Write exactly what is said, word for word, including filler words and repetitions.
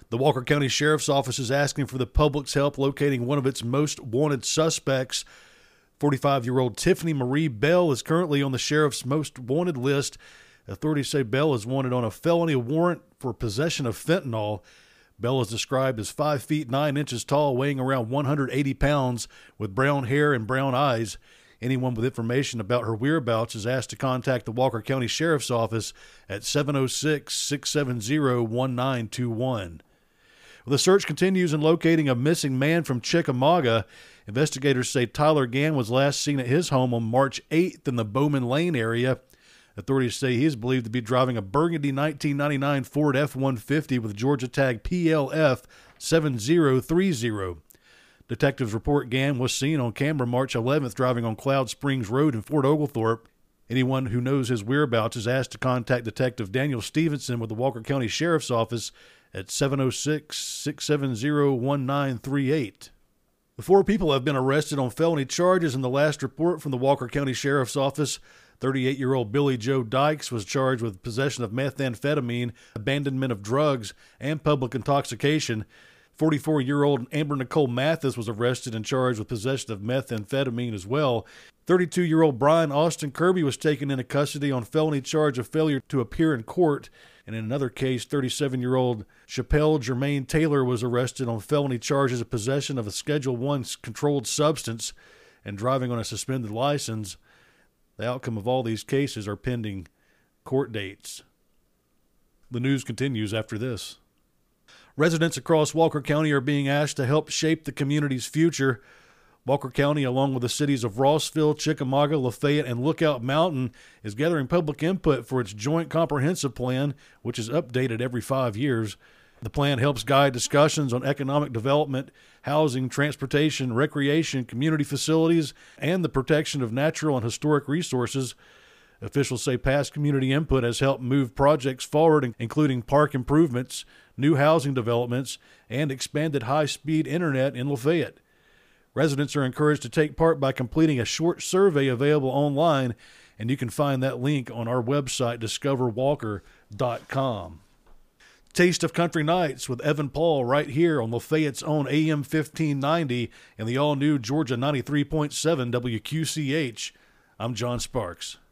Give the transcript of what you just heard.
The Walker County Sheriff's Office is asking for the public's help locating one of its most wanted suspects. forty-five-year-old Tiffany Marie Bell is currently on the sheriff's most wanted list. Authorities say Bell is wanted on a felony warrant for possession of fentanyl. Bell is described as five feet nine inches tall, weighing around one hundred eighty pounds, with brown hair and brown eyes. Anyone with information about her whereabouts is asked to contact the Walker County Sheriff's Office at seven oh six, six seven zero, one nine two one. The search continues in locating a missing man from Chickamauga. Investigators say Tyler Gann was last seen at his home on March eighth in the Bowman Lane area. Authorities say he is believed to be driving a burgundy nineteen ninety-nine Ford F one fifty with Georgia tag P L F seven zero three zero. Detectives report Gann was seen on camera March eleventh driving on Cloud Springs Road in Fort Oglethorpe. Anyone who knows his whereabouts is asked to contact Detective Daniel Stevenson with the Walker County Sheriff's Office at seven oh six, six seven zero, one nine three eight. The four people have been arrested on felony charges in the last report from the Walker County Sheriff's Office. thirty-eight-year-old Billy Joe Dykes was charged with possession of methamphetamine, abandonment of drugs, and public intoxication. forty-four-year-old Amber Nicole Mathis was arrested and charged with possession of methamphetamine as well. thirty-two-year-old Brian Austin Kirby was taken into custody on felony charge of failure to appear in court. And in another case, thirty-seven-year-old Chappelle Jermaine Taylor was arrested on felony charges of possession of a Schedule one controlled substance and driving on a suspended license. The outcome of all these cases are pending court dates. The news continues after this. Residents across Walker County are being asked to help shape the community's future. Walker County, along with the cities of Rossville, Chickamauga, Lafayette, and Lookout Mountain, is gathering public input for its Joint Comprehensive Plan, which is updated every five years. The plan helps guide discussions on economic development, housing, transportation, recreation, community facilities, and the protection of natural and historic resources. Officials say past community input has helped move projects forward, including park improvements, new housing developments, and expanded high-speed internet in Lafayette. Residents are encouraged to take part by completing a short survey available online, and you can find that link on our website, discover walker dot com. Taste of Country Nights with Evan Paul right here on Lafayette's own A M fifteen ninety and the all-new Georgia ninety-three point seven W Q C H. I'm John Sparks.